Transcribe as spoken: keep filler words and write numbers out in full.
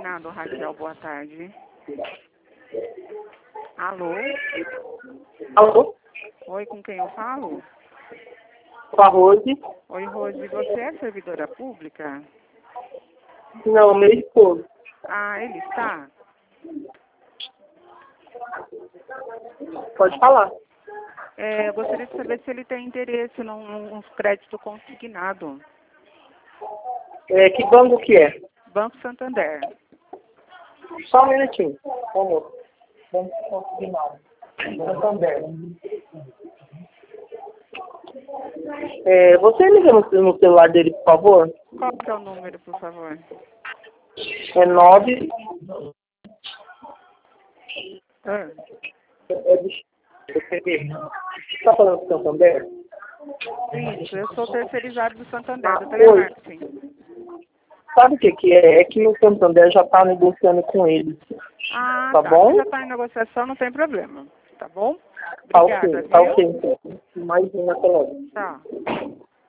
Consignado, Raquel, boa tarde. Alô? Alô? Oi, com quem eu falo? Com a Rose? Oi, Rose, você é servidora pública? Não, meu esposo. Ah, ele está? Pode falar. É, eu gostaria de saber se ele tem interesse num, num crédito consignado. É, que banco que é? Banco Santander. Só um minutinho. Vamos. Banco consignado. Santander. É, você liga no, no celular dele, por favor? Qual que é o número, por favor? É nove. Ah, É do Você tá falando do Santander? isso, eu sou terceirizado do Santander, Ah, do telemarketing. Sabe o que que é? É que o Santander já tá negociando com eles. Ah, Tá tá. bom? Se já está em negociação, não tem problema. Tá bom? Tá Obrigada, ok, tá viu? ok. Então. Mais uma colega. Tá.